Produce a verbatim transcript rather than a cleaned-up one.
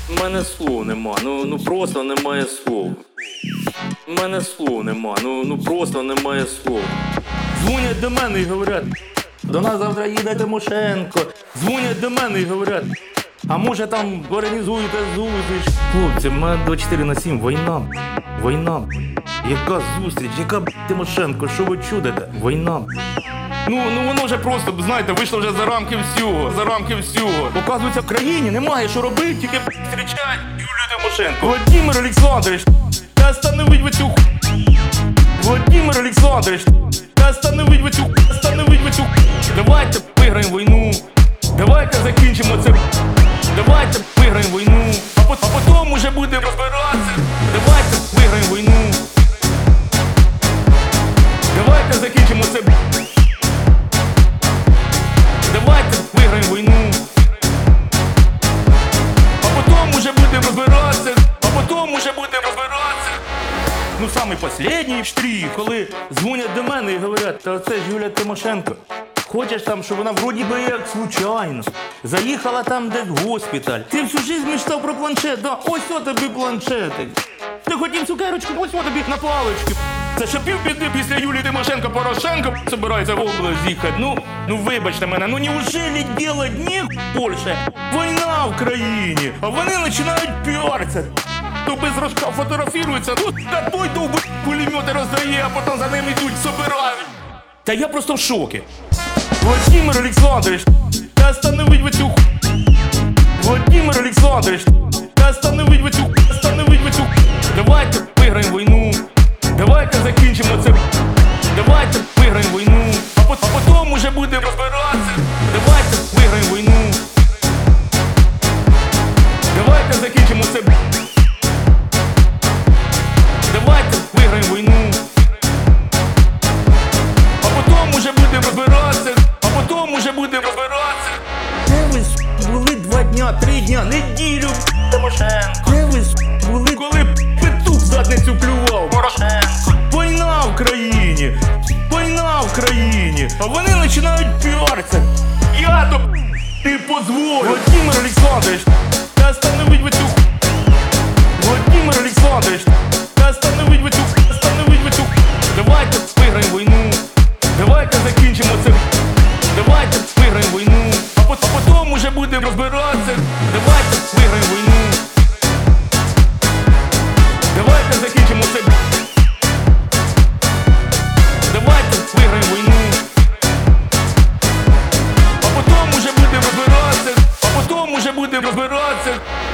У мене слов нема, ну, ну просто немає слов. У мене слов нема, ну, ну просто немає слов. Дзвонять до мене і говорять, до нас завтра їде Тимошенко. Дзвонять до мене і говорять, а може там організуєте зустріч. Хлопці, в мене двадцять чотири на сім, війна, війна. Яка зустріч, яка Тимошенко, що ви чудите? Війна. Ну, ну воно вже просто, знаєте, вийшло вже за рамки всього, за рамки всього. Оказується, в країні немає що робити, тільки зустрічають Юлію Тимошенко. Володимир Олександрович, та остановить ви цю ху... Володимир Олександрович, та остановить ви цю ху... остановить ви цю ху... Давайте виграємо війну, давайте закінчимо це. Давайте виграємо війну, а потім, а потім уже будемо розбиратися. Давайте виграємо війну. Давайте закінчимо це. Давайте виграємо війну. А потім уже будемо розбиратися. А потім уже будемо розбиратися. Ну самий останній штрих, коли дзвонять до мене і говорять, та це ж Юлія Тимошенко. Хочеш там, щоб вона вроді би як случайно заїхала там десь в госпіталь. Ти всю життя мечтав про планшет, да? Ось о тобі планшетик. Ти хотів цукерочку, ось о тобі на палички. Це ще півбіди після Юлії Тимошенко Порошенко собирається в область їхати. Ну, ну вибачте мене, ну неужели делать не більше? Війна в країні, а вони починають піаритися. То без рожка фотографірується, ну та той довбий пулемети роздає, а потім за ним йдуть, собирають. Та я просто в шокі. Володимир Олександрович, та остановить ви цю ху... Володимир Олександрович, та остановить ви цю ху... остановить ви цю ху... Давайте виграємо війну. Давайте закінчимо це. Давайте виграємо війну. А потім, а потім уже будемо розбиратися. Давайте виграємо війну. Давайте закінчимо це. Давайте виграємо війну. А потім уже будемо розбиратися. А потім уже будемо розбиратися. Де ви були два дня, три дня, неділю, Тимошенко? Де ви були, коли петух в задницю клював? Порошенко. Війна в країні, війна в країні, а вони починають піаритися. Я то не позволю. Володимир Олександрович, та остановить ви цю ху... Володимир Олександрович, та остановить ви цю ху... остановить ви цю ху... Давайте виграємо війну. Давайте закінчимо це. Давайте виграємо війну. А потім, а потім уже будемо розбиратися. Давайте виграємо війну. Давайте закінчимо це. Давайте виграємо війну. А потім уже будемо розбиратися. А потім уже будемо розбиратися.